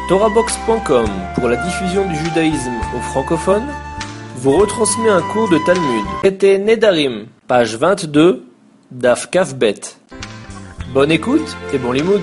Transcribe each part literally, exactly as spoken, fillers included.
Torahbox point com, pour la diffusion du judaïsme aux francophones, vous retransmet un cours de Talmud. Traité Nedarim, page vingt-deux, Daf Kaf Bet. Bonne écoute et bon limoud.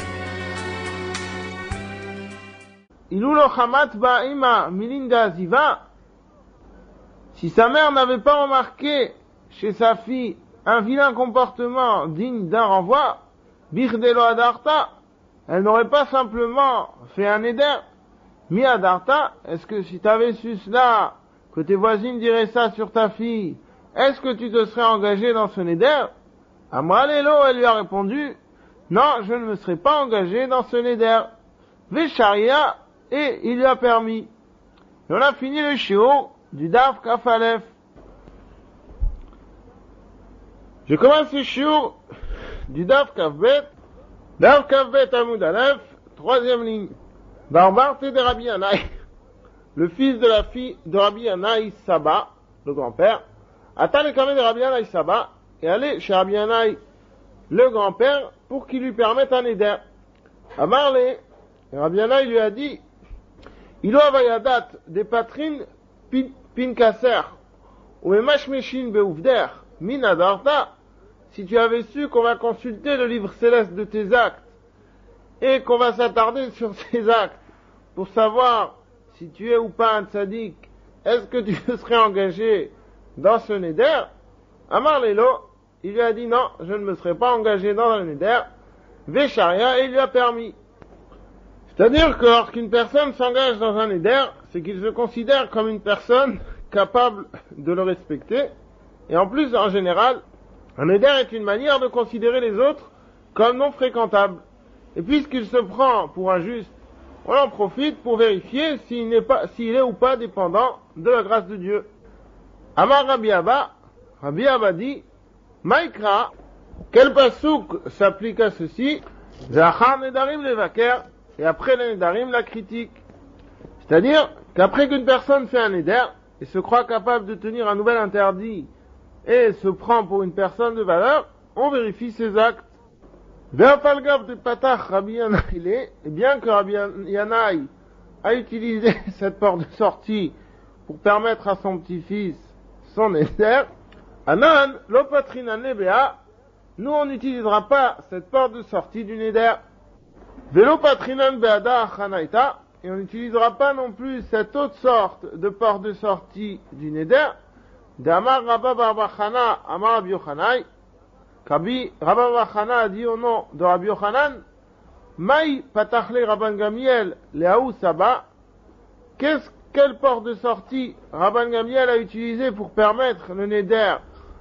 Ilulo Hamat Ba'ima Milinda Ziva. Si sa mère n'avait pas remarqué chez sa fille un vilain comportement digne d'un renvoi, Bichdelo Adarta, elle n'aurait pas simplement fait un éder. Mi Adarta, est-ce que si tu avais su cela, que tes voisines diraient ça sur ta fille, est-ce que tu te serais engagé dans ce néder? Amralelo, elle lui a répondu, non, je ne me serais pas engagé dans ce néder. Vesharia, et il lui a permis. Et on a fini le shiur du Daf Kaf Alef. Je commence le shiur du Daf Kaf Bet. Daf Kaf Bet Amud Alef, troisième ligne. Barbarte de Rabbi Yanaï, le fils de la fille de Rabbi Yanaï Saba, le grand-père, attend le camé de Rabbi Yanaï Saba, et allait chez Rabbi Yanaï, le grand-père, pour qu'il lui permette un éder. Amarle, et Rabbi Yanaï lui a dit, Ilo avayadat des patrines pinkasser, ou emashmeshin beouvder, min adarta, si tu avais su qu'on va consulter le livre céleste de tes actes, et qu'on va s'attarder sur ces actes, pour savoir si tu es ou pas un tzaddik, est-ce que tu te serais engagé dans ce néder? Amar Lelo, il lui a dit non, je ne me serais pas engagé dans le néder, Vesharia, et il lui a permis. C'est-à-dire que lorsqu'une personne s'engage dans un néder, c'est qu'il se considère comme une personne capable de le respecter, et en plus, en général, un néder est une manière de considérer les autres comme non fréquentables. Et puisqu'il se prend pour un juste, on en profite pour vérifier s'il n'est pas, s'il est ou pas dépendant de la grâce de Dieu. Amar Rabbi Abba, Rabbi Abba dit, Maïkra, quel pasouk s'applique à ceci? Zachar Nedarim Levaker, et après le Nedarim la critique. C'est-à-dire qu'après qu'une personne fait un Neder, et se croit capable de tenir un nouvel interdit, et se prend pour une personne de valeur, on vérifie ses actes. Ve'afalgav de patach Rabbi Yanaï, et bien que Rabbi Yanaï a utilisé cette porte de sortie pour permettre à son petit-fils son éder, Anan, l'opatrinan lebea, nous on n'utilisera pas cette porte de sortie du néder. Ve'lopatrinan beada chanaita, et on n'utilisera pas non plus cette autre sorte de porte de sortie du néder. D'Amar Rabba Barbachana, Amar Rabbi Yochanan, Rabbi Rabba Barbachana a dit au nom de Rabbi Yochanan, Maï patachle Rabban Gamiel leaou Saba, qu'est-ce, quelle porte de sortie Rabban Gamiel a utilisé pour permettre le néder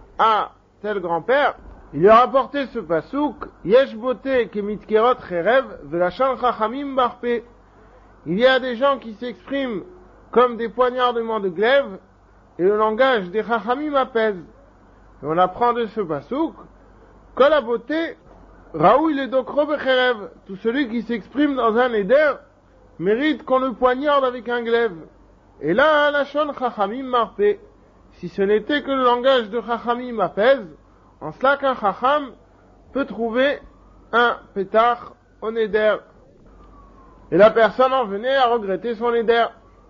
à tel grand-père? Il lui a rapporté ce pasouk, Yesh bote kemitkerot cherev velachan chachamim barpe. Il y a des gens qui s'expriment comme des poignardements de glaive, et le langage des chachamim apaise. Et on apprend de ce pasouk que la beauté, Raoui le dokro becherev, tout celui qui s'exprime dans un éder mérite qu'on le poignarde avec un glaive. Et là, la shon chachamim marpe. Si ce n'était que le langage de chachamim apaise, en cela qu'un chacham peut trouver un pétard au néder. Et la personne en venait à regretter son néder.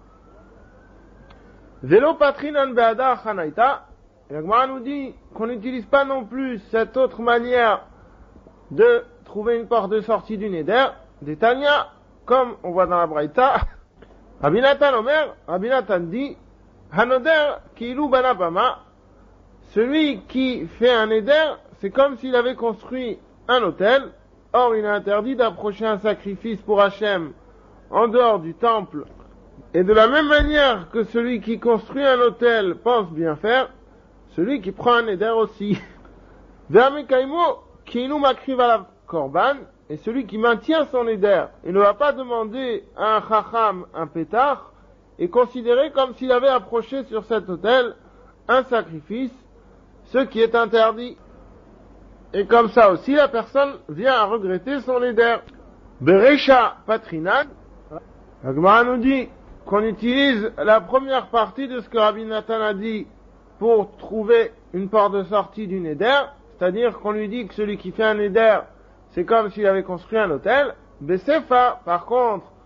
Vélo patrinan beada chanaita, et la Gemara nous dit qu'on n'utilise pas non plus cette autre manière de trouver une porte de sortie du néder, des Tanya, comme on voit dans la Braïta. Rabbi Nathan Omer, Rabbi Nathan dit, Hanoder kilu banabama, celui qui fait un néder, c'est comme s'il avait construit un autel. Or, il est interdit d'approcher un sacrifice pour Hachem en dehors du temple. Et de la même manière que celui qui construit un autel pense bien faire, celui qui prend un éder aussi. Ve'amekaimo kiinu makriv alav korban, et celui qui maintient son éder et ne va pas demander à un chacham un pétard, est considéré comme s'il avait approché sur cet autel un sacrifice, ce qui est interdit. Et comme ça aussi, la personne vient à regretter son éder. Berecha patrinan, la Gemara nous dit qu'on utilise la première partie de ce que Rabbi Nathan a dit pour trouver une porte de sortie du néder, c'est-à-dire qu'on lui dit que celui qui fait un néder, c'est comme s'il avait construit un hôtel. Besefa, par contre,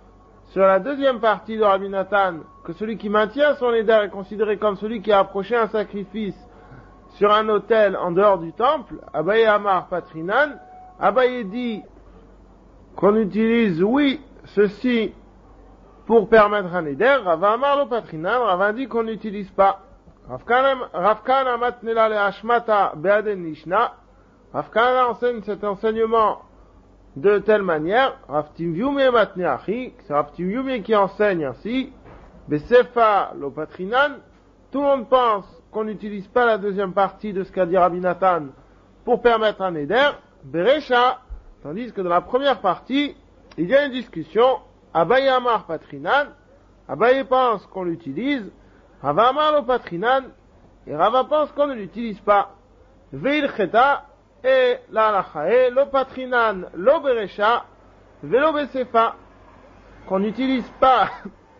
sur la deuxième partie de Rabbi Nathan, que celui qui maintient son éder est considéré comme celui qui a approché un sacrifice sur un autel en dehors du temple, Abaye Amar Patrinan, Abaye dit qu'on utilise, oui, ceci pour permettre un éder, Rava Amar lo Patrinan, Rava dit qu'on n'utilise pas. Ravkana matnela le hashmata be'aden nishna, Ravkana enseigne cet enseignement de telle manière, Rav Timviume matneachi, c'est Rav Timviume qui enseigne ainsi, Besefa lo Patrinan, tout le monde pense qu'on n'utilise pas la deuxième partie de ce qu'a dit Rabbi Nathan pour permettre un éder, Berecha, tandis que dans la première partie, il y a une discussion, Abaye Amar Patrinan, Abaye pense qu'on l'utilise, Rava Amar lo Patrinan, et Rava pense qu'on ne l'utilise pas. Veil Cheta, et la halachae, lo Patrinan, lo Berecha, velo Besefa, qu'on n'utilise pas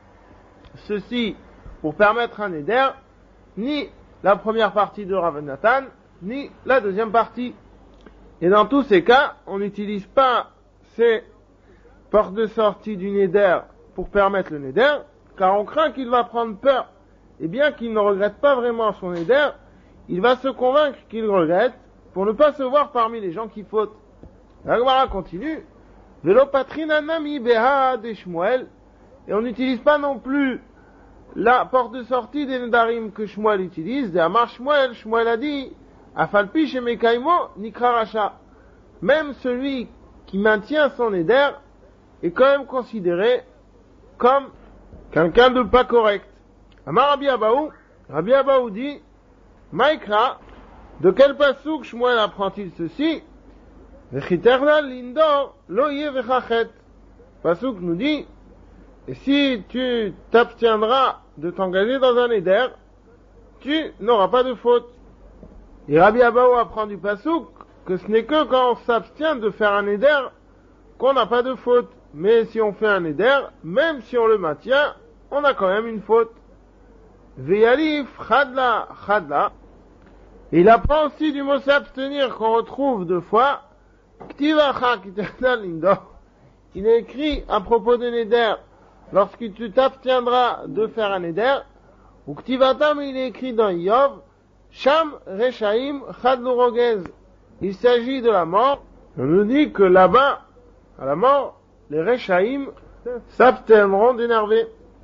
ceci pour permettre un éder, ni la première partie de Rav Nathan, ni la deuxième partie. Et dans tous ces cas, on n'utilise pas ces portes de sortie du néder pour permettre le néder, car on craint qu'il va prendre peur. Et bien qu'il ne regrette pas vraiment son néder, il va se convaincre qu'il regrette pour ne pas se voir parmi les gens qui fautent. La Gemara continue. Velo patrinanami beha de Shmuel. Et on n'utilise pas non plus la porte de sortie des Nedarim que Shmuel utilise. De Amar Shmuel, Shmuel a dit, Afalpi shemekaimo nikra racha. Même celui qui maintient son éder est quand même considéré comme quelqu'un de pas correct. Amar Rabbi Abaou, Rabbi Abaou dit, Maïkra, de quel pasouk Shmuel apprend-il ceci? Vechiterna lindor lo ye vechachet. Pasouk nous dit, et si tu t'abstiendras de t'engager dans un éder, tu n'auras pas de faute. Et Rabbi Abaou apprend du pasouk que ce n'est que quand on s'abstient de faire un éder qu'on n'a pas de faute. Mais si on fait un éder, même si on le maintient, on a quand même une faute. Veyalif chadla chadla. Il apprend aussi du mot s'abstenir qu'on retrouve deux fois. Ktivacha kitana lindor. Il est écrit à propos de l'éder, lorsque tu t'abstiendras de faire un éder, ou ktivatam, il est écrit dans Yov, Sham Rechaim Chadlu Rogez. Il s'agit de la mort. On nous dit que là-bas, à la mort, les Rechaim s'abstiendront d'énerver.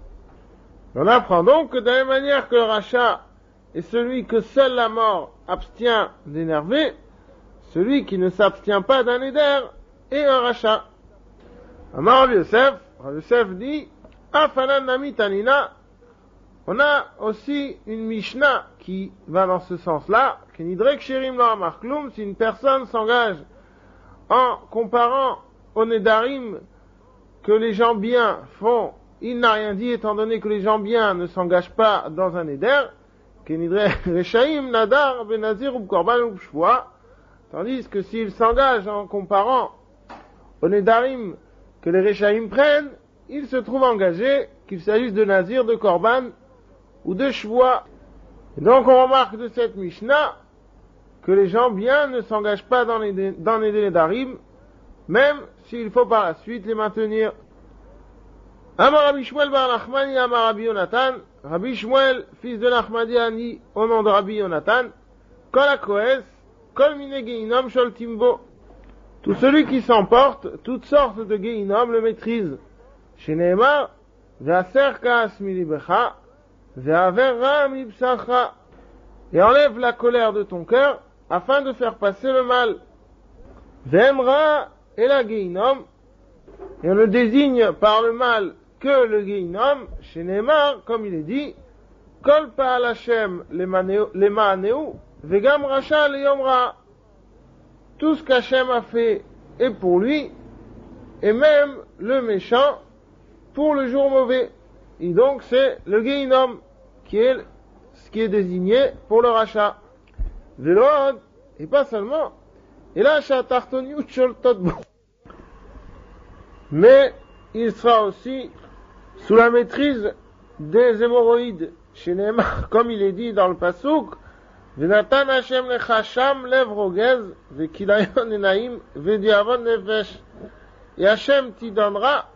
On apprend donc que de la même manière que le rachat est celui que seule la mort abstient d'énerver, celui qui ne s'abstient pas d'un éder est un rachat. Amar Rav Yosef, Rav Yosef dit, Afanan Nami Tanina, on a aussi une Mishnah qui va dans ce sens-là, Kenidrek Sherim Lo Amar Klum, si une personne s'engage en comparant aux Nedarim que les gens bien font, il n'a rien dit étant donné que les gens bien ne s'engagent pas dans un éder, Kenidrek Rechaim Nadar Benazir ou Korban ou Shvoa, tandis que s'il s'engage en comparant aux Nedarim que les Rechaim prennent, il se trouve engagé qu'il s'agisse de Nazir, de Korban ou de Shvoa. Et donc on remarque de cette Mishnah que les gens bien ne s'engagent pas dans les, dans les Nedarim, même s'il faut par la suite les maintenir. Amar Rabbi Shmuel bar Nachmani, Amar Rabbi Yonatan, Rabbi Shmuel, fils de Nachmani, a dit au nom de Rabbi Yonatan, Kol HaKoes, Kol Mine Geinom Shol Timbo. Tout celui qui s'emporte, toutes sortes de Geinom le maîtrise. Sheneemar, Ve'aser Kaas Milibecha, Ve'aver Ra Mibsacha. Et enlève la colère de ton cœur, afin de faire passer le mal. Ve'emra et la Geinom, et on le désigne par le mal que le Geinom, chez Neymar, comme il est dit, Kol Pa'al Hashem le Ma'aneu, Vegam Racha le Yomra. Tout ce qu'Hachem a fait est pour lui, et même le méchant pour le jour mauvais. Et donc c'est le Geinom qui est ce qui est désigné pour le rachat. Velod, et pas seulement, et là, Shatartoniut Shol Totbo. Mais il sera aussi sous la maîtrise des hémorroïdes, chez Neymar, comme il est dit dans le Pasuk, Venatan Hashem lechasham lev rogez, vekilayon enaim, vediavon nefesh. Et Hashem t'y donnera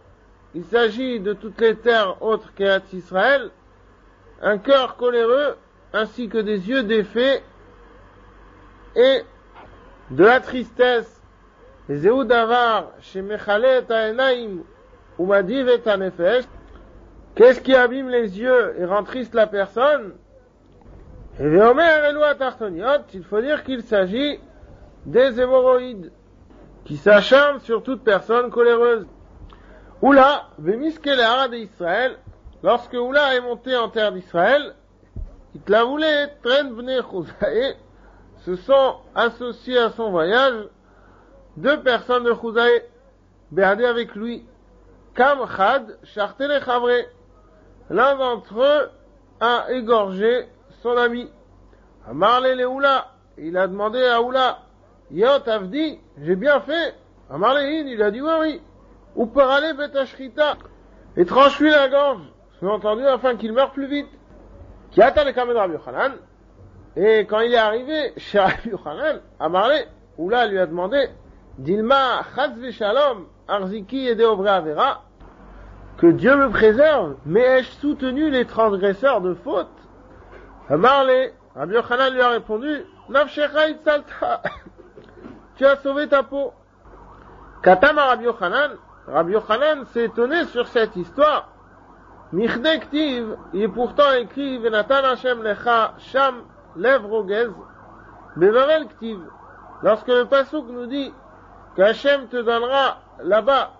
il s'agit de toutes les terres autres qu'Eretz Israël, un cœur coléreux, ainsi que des yeux défaits, et de la tristesse. Zéou davar, chez Mechalet ha'enaim, ou madiv et hanefesh. Qu'est-ce qui abîme les yeux et rend triste la personne? Et Véomer Eloi Tartoniot, il faut dire qu'il s'agit des hémorroïdes, qui s'acharnent sur toute personne coléreuse. Oula, Vémiskele Hara d'Israël, lorsque Oula est monté en terre d'Israël, il la voulait, Tren Bnei Chouzaï, se sont associés à son voyage deux personnes de Chouzaï, béadé avec lui, Kam Chad, Chartele Chavre. L'un d'entre eux a égorgé son ami. Amarle le Oula, il a demandé à Oula, Yot Avdi, j'ai bien fait. Amarle In, il a dit oui, oui. Ou par aller Betachrita, et tranche-lui la gorge, sous-entendu afin qu'il meure plus vite. Qui attend le Kamed Rabbi Yochanan, et quand il est arrivé chez Rabbi Yochanan, Amarle, Oula lui a demandé, Dilma Chaz Shalom, Arziki et Deobre Avera, que Dieu me préserve, mais ai-je soutenu les transgresseurs de faute? Amarle, Rabbi Yochanan lui a répondu, Nafshecha itzalta, tu as sauvé ta peau. Katama Rabbi Yochanan, Rabbi Yochanan s'est étonné sur cette histoire. Michdei ktiv, il est pourtant écrit, Venatan Hashem lecha sham lev rogez, bevarel ktiv. Lorsque le pasuk nous dit qu'Hachem te donnera là-bas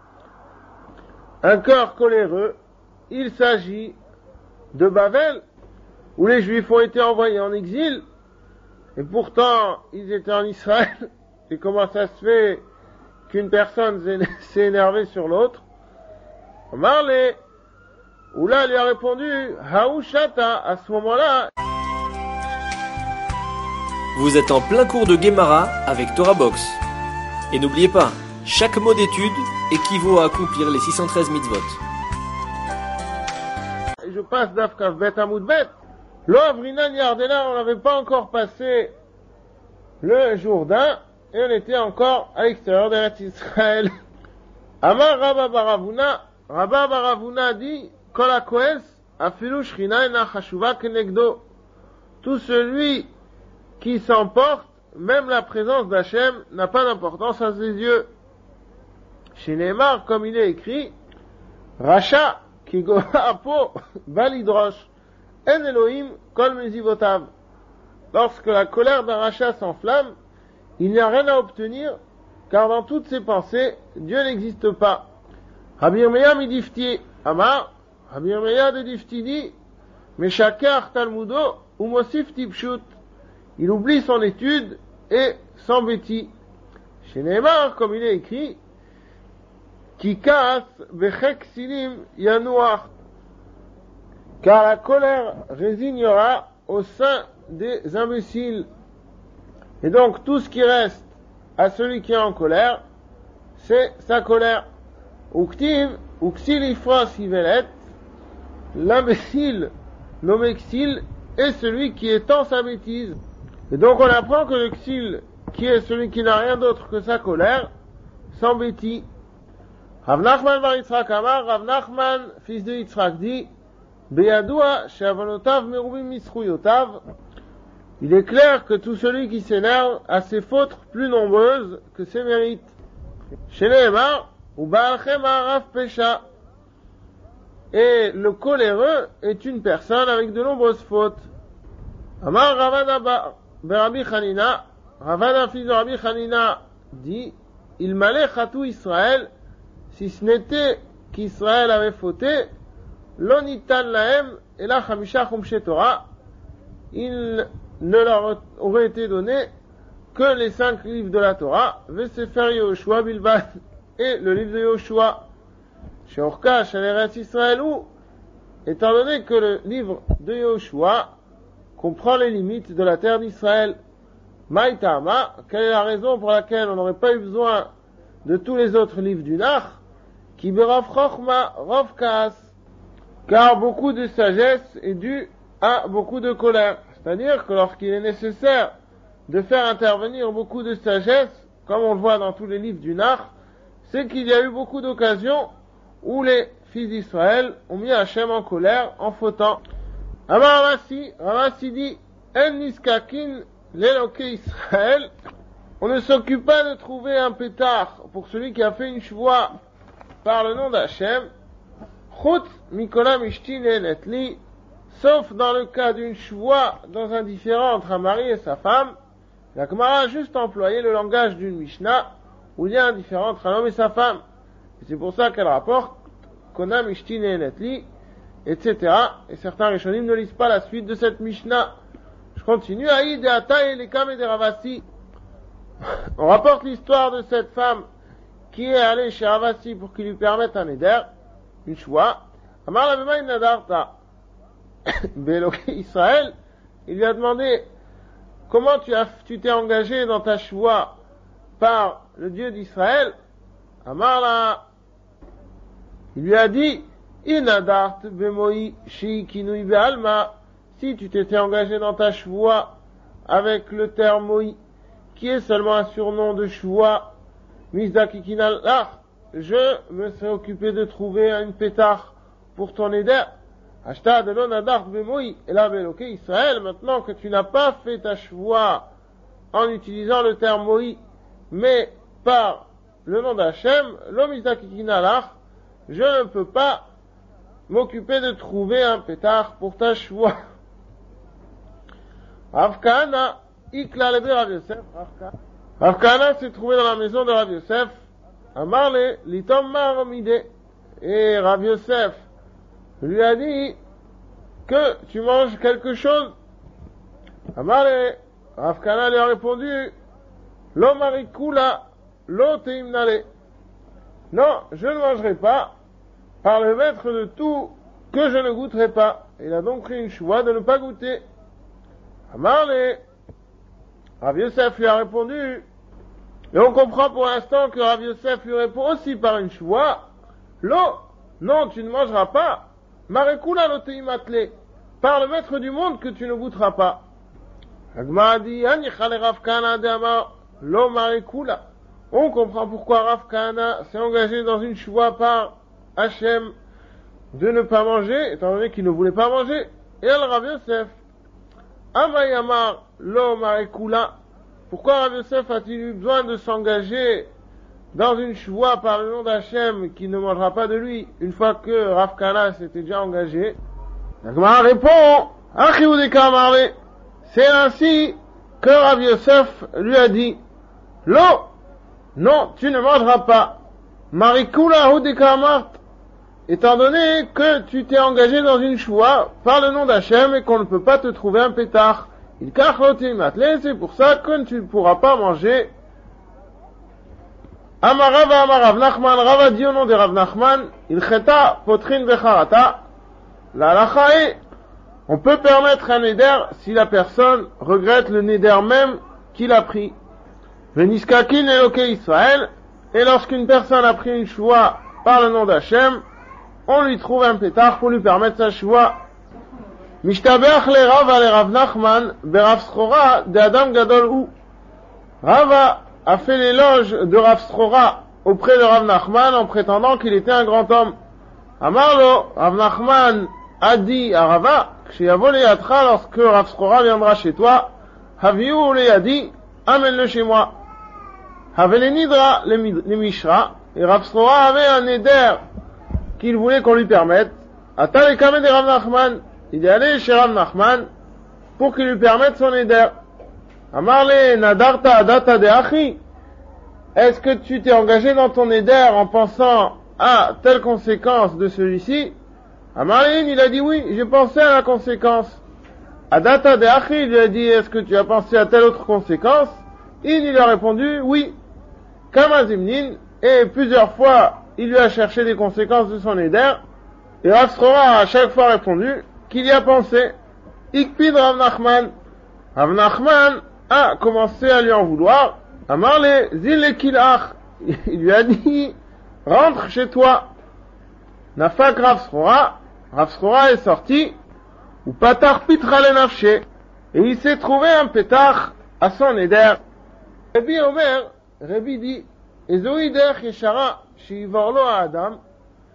un cœur coléreux, il s'agit de Bavel, où les Juifs ont été envoyés en exil, et pourtant ils étaient en Israël. Et comment ça se fait qu'une personne s'est énervée sur l'autre? Marley, Oula lui a répondu, Haouchata, à ce moment-là. Vous êtes en plein cours de Gemara avec Torah Box. Et n'oubliez pas, chaque mot d'étude équivaut à accomplir les six cent treize mitzvot. Et je passe Daf Kaf Bet Amoud Bet. Lo Avrinan Yardena, on n'avait pas encore passé le Jourdain, et on était encore à l'extérieur d'Eretz Israël. Amar Rabba Baravuna, Rabba Baravuna dit, Kol HaKoes, Afilu Shrina ena chashuva kenegdo. Tout celui qui s'emporte, même la présence d'Hachem n'a pas d'importance à ses yeux. Chez Neymar, comme il est écrit, Racha, ki goa apo, balidrosh, en Elohim, kol mezivotav. Lorsque la colère d'un rachat s'enflamme, il n'y a rien à obtenir, car dans toutes ses pensées, Dieu n'existe pas. Rabbi Yirmeya midifti, Amar, Rabbi Yirmeya de Difti dit, Meshakar talmudo, ou mosif tipshut. Il oublie son étude et s'embêtit. Chez Neymar, comme il est écrit, Ki kaas bechek sinim yanouach. Car la colère résignera au sein des imbéciles. Et donc, tout ce qui reste à celui qui est en colère, c'est sa colère. Uktiv, uksil ifras ivelet, l'imbécile, l'omexile, est celui qui étend sa bêtise. Et donc, on apprend que le xil, qui est celui qui n'a rien d'autre que sa colère, s'embêtit. Rav Nachman bar Yitzhak Amar, Rav Nachman, fils de Yitzhak, dit, Beyadoua, she'avonotav merubim misruyotav. Il est clair que tout celui qui s'énerve a ses fautes plus nombreuses que ses mérites. Chez Neymar, ou ba'alchem ha'araf pesha. Et le coléreux est une personne avec de nombreuses fautes. Amar Ravada Rabbi Chanina, Ravada fils de Rabbi Chanina, dit, il m'allait chatou Israël, si ce n'était qu'Israël avait fauté, l'onitan lahem et la chamisha chumshe Torah, il ne leur aurait été donné que les cinq livres de la Torah, Vesefer Yehoshua Bilbad, et le livre de Yehoshua. Chez Orka, chez l'Eretz Israël, où, étant donné que le livre de Yehoshua comprend les limites de la terre d'Israël, Maïtama, quelle est la raison pour laquelle on n'aurait pas eu besoin de tous les autres livres du Nach, qui berav chochma rov kaas, car beaucoup de sagesse est due à beaucoup de colère. C'est-à-dire que lorsqu'il est nécessaire de faire intervenir beaucoup de sagesse, comme on le voit dans tous les livres du Nach, c'est qu'il y a eu beaucoup d'occasions où les fils d'Israël ont mis Hachem en colère en fautant. Amar Ravasi, Ravasi dit, En niskakin l'éloqué Israël, on ne s'occupe pas de trouver un pétard pour celui qui a fait une shvoua par le nom d'Hachem, Chutz mikola mishti netli, sauf dans le cas d'une shvoua dans un différend entre un mari et sa femme. La Gemara a juste employé le langage d'une Mishnah où il y a un différend entre un homme et sa femme. Et c'est pour ça qu'elle rapporte Kona mishti netli, et cetera. Et certains Rishonim ne lisent pas la suite de cette Mishnah. Je continue. Aïd et Ata et les Kam et des Ravasi. On rapporte l'histoire de cette femme qui est allée chez Ravasi pour qu'il lui permette un éder, une choix. Amar la Bema Nadarta. Béloqué Israël, il lui a demandé comment tu as, tu t'es engagé dans ta choix par le Dieu d'Israël. Amar la, il lui a dit, Inadart bemoi shikinui be'alma, si tu t'étais engagé dans ta choix avec le terme moi, qui est seulement un surnom de choix, misdakikinal lach, je me serais occupé de trouver une pétard pour ton éder. Ashta de l'onadart bemoi, et là béloqué Israël, maintenant que tu n'as pas fait ta choix en utilisant le terme moi, mais par le nom d'Hachem, l'omizakikinalach, je ne peux pas m'occuper de trouver un pétard pour ta choix. Rav Kahana, ikla lebe Rav Yosef, Rav Kahana s'est trouvé dans la maison de Rav Yosef, Amarle, litom maromide, et Rav Yosef lui a dit que tu manges quelque chose. Amarle, Rav Kahana lui a répondu, lo marikula, lo teimnale. Non, je ne mangerai pas, par le maître de tout, que je ne goûterai pas. Il a donc pris une choix de ne pas goûter. Amarle, Rav Yosef lui a répondu, et on comprend pour l'instant que Rav Yosef lui répond aussi par une choix, l'eau, non, tu ne mangeras pas, marekula l'oteimatle, par le maître du monde que tu ne goûteras pas. Agma dit, anichale Rav Kahana de Amar, l'eau marekula. On comprend pourquoi Rav Kahana s'est engagé dans une choix par Hachem de ne pas manger, étant donné qu'il ne voulait pas manger, et elle Rav Yosef. Amayamar lo marekula. Pourquoi Rav Yosef a-t-il eu besoin de s'engager dans une choix par le nom d'Hachem qui ne mangera pas de lui, une fois que Rav Kahana s'était déjà engagé? La Gemara répond, Achiudeka Marle. C'est ainsi que Rav Yosef lui a dit, Lo, non, tu ne mangeras pas. Marikula Hudeka Mart. Étant donné que tu t'es engagé dans une choix par le nom d'Hachem et qu'on ne peut pas te trouver un pétard. Il kachlotim matle, c'est pour ça que tu ne pourras pas manger. Amarava Amarav Nachman, Rava dit au nom de Rav Nachman, il cheta potrin becharata. La halacha est, on peut permettre un néder si la personne regrette le néder même qu'il a pris. Veniskakin eloke Israël, et lorsqu'une personne a pris une choix par le nom d'Hachem, on lui trouve un pétard pour lui permettre sa choix. Mishtabeach le Rava le Rav Nachman, berav Srora de Adam Gadol ou. Rava a fait l'éloge de Rav Srora auprès de Rav Nachman en prétendant qu'il était un grand homme. Amarlo, Rav Nachman a dit à Rava, Kshiavo le Yatra, lorsque Rav Srora viendra chez toi, Haviou le Yadi, amène-le chez moi. Havele Nidra le Mishra, et Rav Srora avait un éder qu'il voulait qu'on lui permette. Ata le Kamed de Rav Nachman, il est allé chez Rav Nachman pour qu'il lui permette son éder. Amarle nadarta adata de achi. Est-ce que tu t'es engagé dans ton éder en pensant à telle conséquence de celui-ci? Amarle, il a dit oui, j'ai pensé à la conséquence. Adata de achi, il lui a dit, est-ce que tu as pensé à telle autre conséquence? Il lui a répondu oui. Kamazimnin, et plusieurs fois il lui a cherché des conséquences de son éder, et Rav Srora a à chaque fois répondu qu'il y a pensé. Ikpid Rav Nachman. Rav Nachman a commencé à lui en vouloir. Amarle zil kilach. Il lui a dit, rentre chez toi. Nafak Rav Srora. Rav Srora est sorti. Ou patar pitra le nafshe. Et il s'est trouvé un pétard à son éder. Rabbi Omer, Rabbi dit, Ezoi derech yeshara. Shivorlo Adam,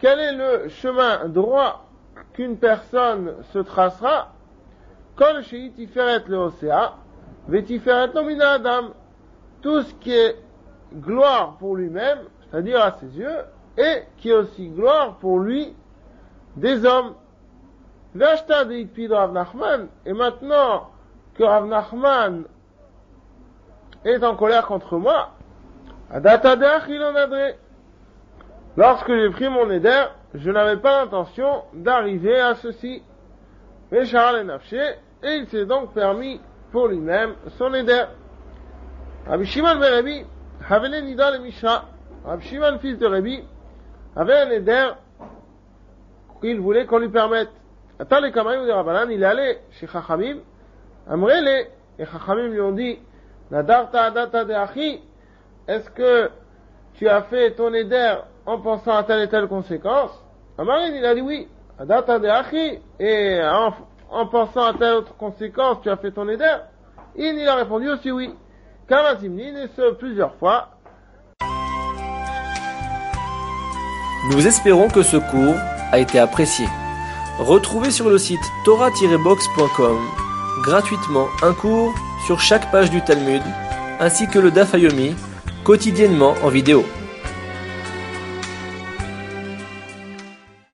quel est le chemin droit qu'une personne se tracera? Kol shehi tiferet leosea, vetiferet lo min ha'adam. Tout ce qui est gloire pour lui-même, c'est-à-dire à ses yeux, et qui est aussi gloire pour lui des hommes. V'ashta deikpid Rav Nachman, et maintenant que Rav Nachman est en colère contre moi, adata de'achi lo nadre. Lorsque j'ai pris mon éder, je n'avais pas l'intention d'arriver à ceci. Mais Shara nafshe, et il s'est donc permis pour lui-même son éder. Rabbi Shimon ben Rabbi, havele nida le Mishra. Rabbi Shimon, fils de Rabbi, avait un éder qu'il voulait qu'on lui permette. Attends les Kamayou de Rabbanan, il est allé chez Chachamim, Amrele, et Chachamim lui ont dit, Nadarta adata de achi, est-ce que tu as fait ton éder en pensant à telle et telle conséquence? Amarin, il a dit oui, adata de achi, et en, en pensant à telle autre conséquence, tu as fait ton éder? Il, il a répondu aussi oui. Kamazimnin, et ce plusieurs fois. Nous espérons que ce cours a été apprécié. Retrouvez sur le site torah tiret box point com gratuitement un cours sur chaque page du Talmud, ainsi que le Daf Yomi, quotidiennement en vidéo.